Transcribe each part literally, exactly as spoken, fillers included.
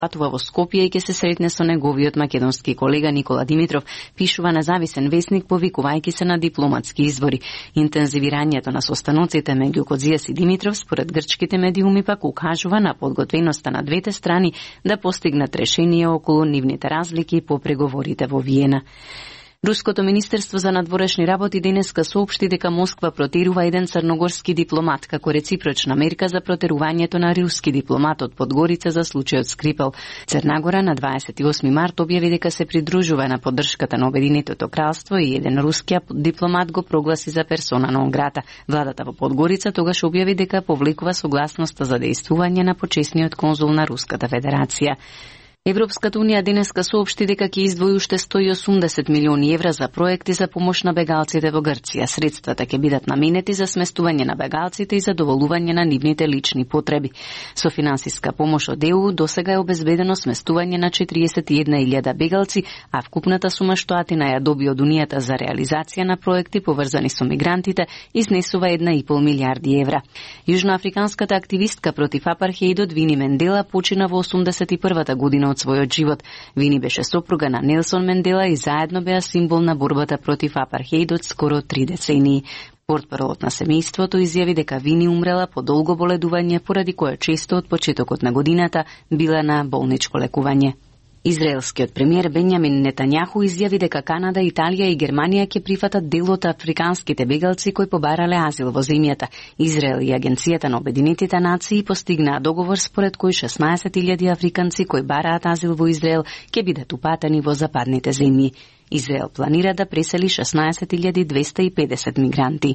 патува во Скопје и ќе се сретне со неговиот македонски колега Никола Димитров, пишува независен весник повикувајќи се на дипломатски извори. Интензивирањето на состаноците меѓу Кодзијас и Димитров според грчките медиуми пак укажува на подготвеноста на двете страни да постигнат решение околу нивните разлики по преговорите во Виена. Руското министерство за надворешни работи денеска соопшти дека Москва протерува еден црногорски дипломат како реципрочна мерка за протерувањето на руски дипломат од Подгорица за случајот Скрипел. Црна на дваесет и осми март објави дека се придружува на поддршката на Обединетото кралство и еден руски дипломат го прогласи за персона нон грата. Владата во Подгорица тогаш објави дека повлекува согласноста за дејствување на почесниот конзул на Руската Федерација. Европската унија денеска соопшти дека ќе издвои уште сто и осумдесет милиони евра за проекти за помош на бегалците во Грција. Средствата ќе бидат наменети за сместување на бегалците и задоволување на нивните лични потреби. Со финансиска помош од Е У досега е обезбедено сместување на четириесет и една илјада бегалци, а вкупната сума што Атина ја доби од Унијата за реализација на проекти поврзани со мигрантите изнесува една и пол милијарди евра. Јужноафриканската активистка против апартхеидот Вини Мендела почина во осумдесет и првата година од својот живот. Вини беше сопруга на Нелсон Мендела и заедно беа символ на борбата против апартхеидот скоро три децении. Портпаролот на семејството изјави дека Вини умрела по долго боледување, поради кое често од почетокот на годината била на болничко лекување. Израелскиот премиер Бенјамин Нетањаху изјави дека Канада, Италија и Германија ќе прифатат дел од африканските бегалци кои побарале азил во земјата. Израел и Агенцијата на Обединетите нации постигнаа договор според кој шеснаесет илјади африканци кои бараат азил во Израел ќе бидат упатени во западните земји. Израел планира да пресели шеснаесет илјади двесте и педесет мигранти.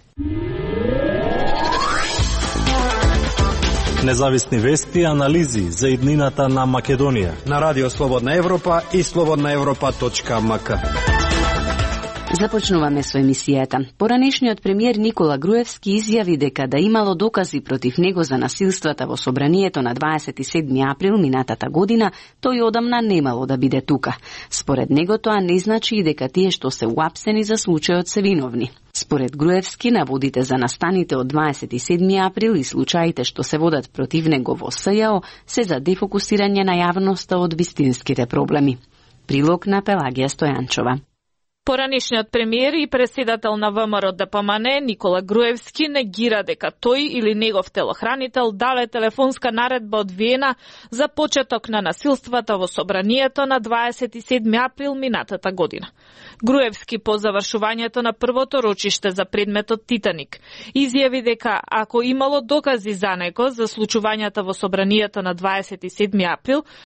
Независни вести и анализи за иднината на Македонија на Радио Слободна Европа и слободна европа точка ем ка. Започнуваме со емисијата. Поранешниот премиер Никола Груевски изјави дека да имало докази против него за насилствата во собранието на дваесет и седми април минатата година, тој одамна немало да биде тука. Според него тоа не значи и дека тие што се уапсени за случајот се виновни. Според Груевски, наводите за настаните од дваесет и седми април и случаите што се водат против него во С Ј О се за дефокусирање на јавноста од вистинските проблеми. Прилог на Пелагија Стојанчова. Поранешниот премиер и председател на Вэ Ем Р Д П М Н Никола Груевски негира дека тој или негов телохранител дале телефонска наредба од Виена за почеток на насилствата во собранието на дваесет и седми април минатата година. Груевски по завршувањето на првото рочиште за предметот Титаник изјави дека ако имало докази за него за случувањата во собранието на дваесет и седми април,